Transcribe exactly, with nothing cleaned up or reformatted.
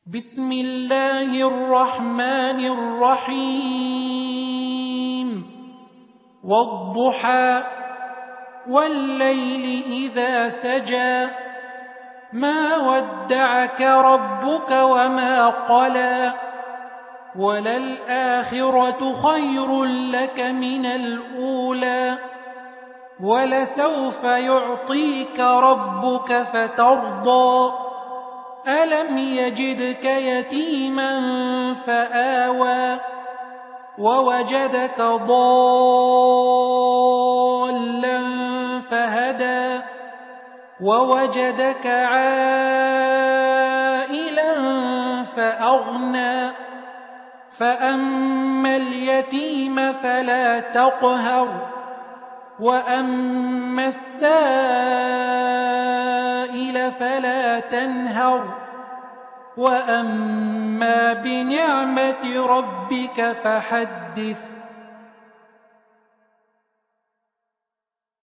بسم الله الرحمن الرحيم والضحى والليل إذا سجى ما ودعك ربك وما قلى وللآخرة خير لك من الأولى ولسوف يعطيك ربك فترضى ألم يجدك يتيما فآوى ووجدك ضالا فهدى ووجدك عائلا فأغنى فأما اليتيم فلا تقهر وأما السائل فلا تنهر وأما بنعمة ربك فحدث